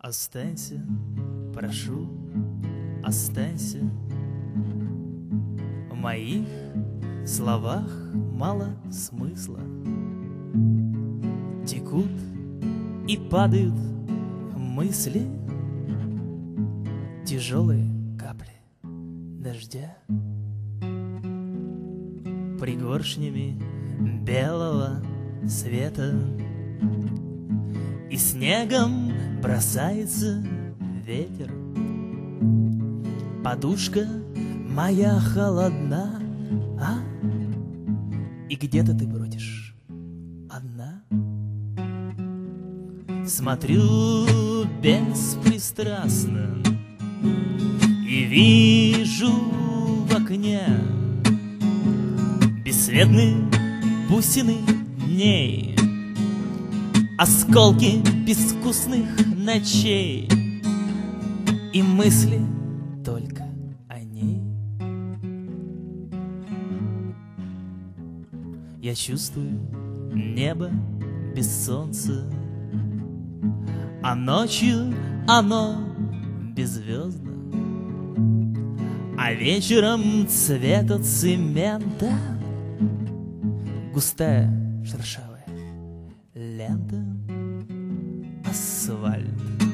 Останься, прошу, останься. В моих словах мало смысла. Текут и падают мысли, тяжелые капли дождя, пригоршнями белого света, и снегом бросается ветер. Подушка моя холодна, и где-то ты бродишь одна. Смотрю беспристрастно и вижу в окне бесследные бусины дней, осколки безвкусных ночей, и мысли только о ней. Я чувствую небо без солнца, а ночью оно беззвездно, а вечером цвета цемента густая шершавая лента, асфальт.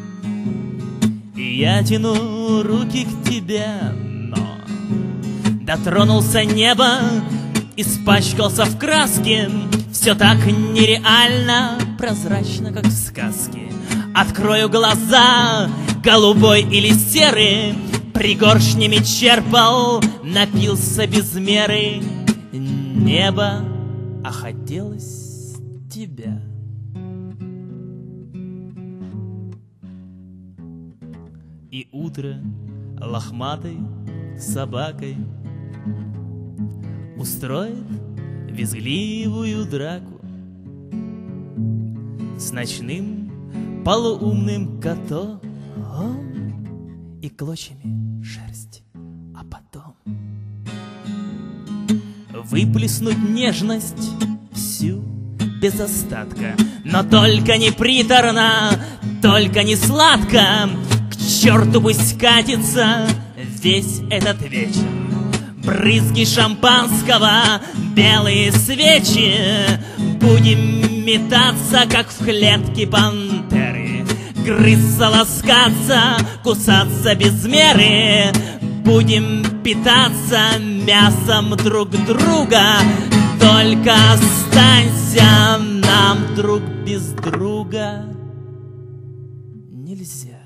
И я тяну руки к тебе, но дотронулся небо, испачкался в краске. Все так нереально, прозрачно, как в сказке. Открою глаза, голубой или серый, пригоршнями черпал, напился без меры. Небо, а хотелось тебя. И утро лохматой собакой устроит визгливую драку с ночным полуумным котом и клочьями шерсти, а потом выплеснуть нежность всю без остатка, но только не приторно, только не сладко. К черту пусть катится весь этот вечер. Брызги шампанского, белые свечи, будем метаться, как в клетке пантеры, грызться, ласкаться, кусаться без меры. Будем питаться мясом друг друга, только останься нам друг без друга нельзя.